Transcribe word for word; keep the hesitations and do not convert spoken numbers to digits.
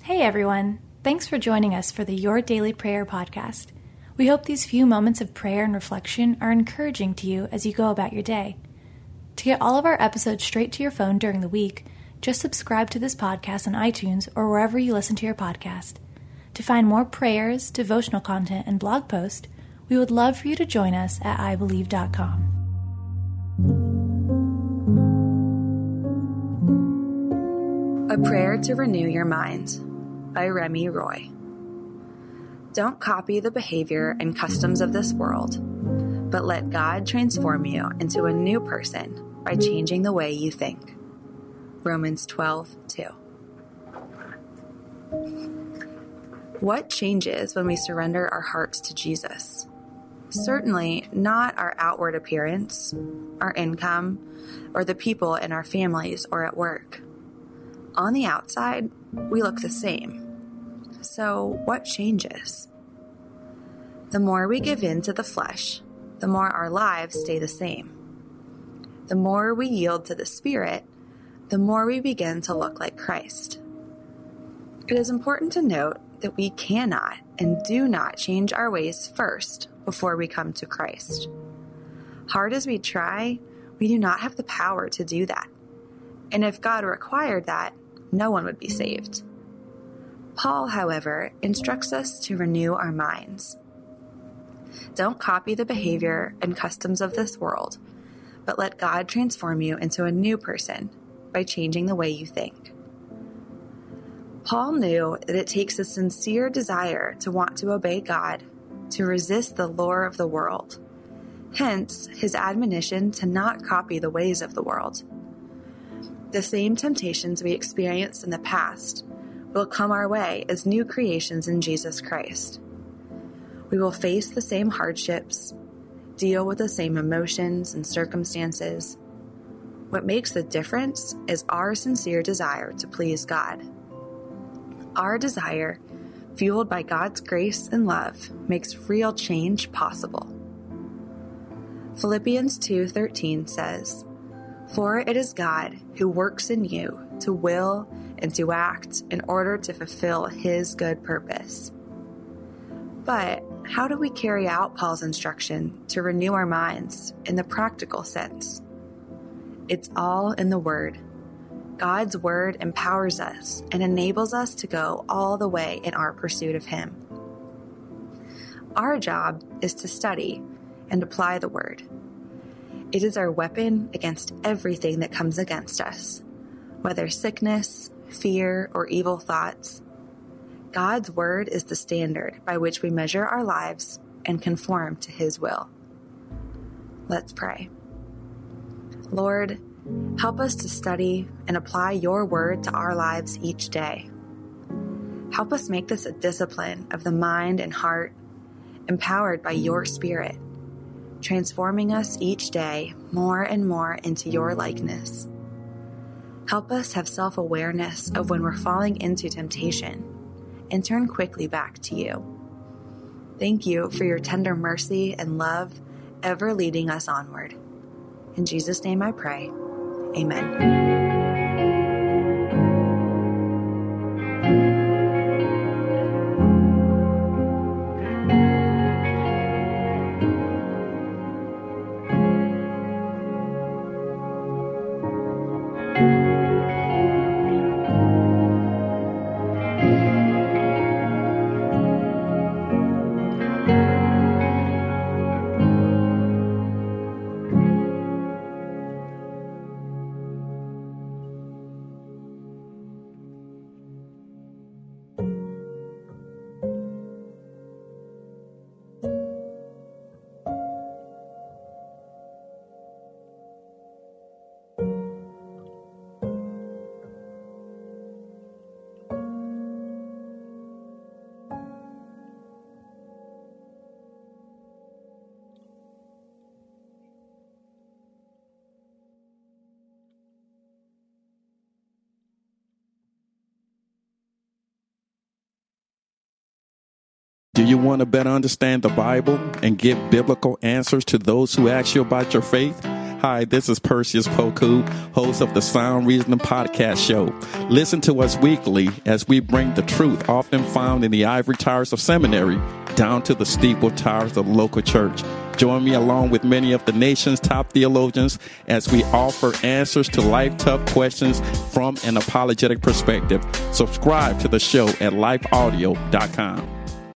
Hey everyone, thanks for joining us for the Your Daily Prayer podcast. We hope these few moments of prayer and reflection are encouraging to you as you go about your day. To get all of our episodes straight to your phone during the week, just subscribe to this podcast on iTunes or wherever you listen to your podcast. To find more prayers, devotional content, and blog posts, we would love for you to join us at i believe dot com. A Prayer to Renew Your Mind by Remy Roy. Don't copy the behavior and customs of this world, but let God transform you into a new person by changing the way you think. Romans twelve two. What changes when we surrender our hearts to Jesus? Certainly not our outward appearance, our income, or the people in our families or at work. On the outside, we look the same. So what changes? The more we give in to the flesh, the more our lives stay the same. The more we yield to the Spirit, the more we begin to look like Christ. It is important to note that we cannot and do not change our ways first before we come to Christ. Hard as we try, we do not have the power to do that. And if God required that, no one would be saved. Paul, however, instructs us to renew our minds. Don't copy the behavior and customs of this world, but let God transform you into a new person by changing the way you think. Paul knew that it takes a sincere desire to want to obey God, to resist the lure of the world. Hence, his admonition to not copy the ways of the world. The same temptations we experienced in the past will come our way as new creations in Jesus Christ. We will face the same hardships, deal with the same emotions and circumstances. What makes the difference is our sincere desire to please God. Our desire, fueled by God's grace and love, makes real change possible. Philippians two thirteen says, "For it is God who works in you to will and to act in order to fulfill his good purpose." But how do we carry out Paul's instruction to renew our minds in the practical sense? It's all in the Word. God's Word empowers us and enables us to go all the way in our pursuit of Him. Our job is to study and apply the Word. It is our weapon against everything that comes against us, whether sickness, fear, or evil thoughts. God's Word is the standard by which we measure our lives and conform to His will. Let's pray. Lord, help us to study and apply your Word to our lives each day. Help us make this a discipline of the mind and heart, empowered by your Spirit, transforming us each day more and more into your likeness. Help us have self-awareness of when we're falling into temptation and turn quickly back to you. Thank you for your tender mercy and love, ever leading us onward. In Jesus' name I pray. Amen. Do you want to better understand the Bible and give biblical answers to those who ask you about your faith? Hi, this is Perseus Poku, host of the Sound Reasoning Podcast Show. Listen to us weekly as we bring the truth often found in the ivory towers of seminary down to the steeple towers of the local church. Join me along with many of the nation's top theologians as we offer answers to life tough questions from an apologetic perspective. Subscribe to the show at life audio dot com.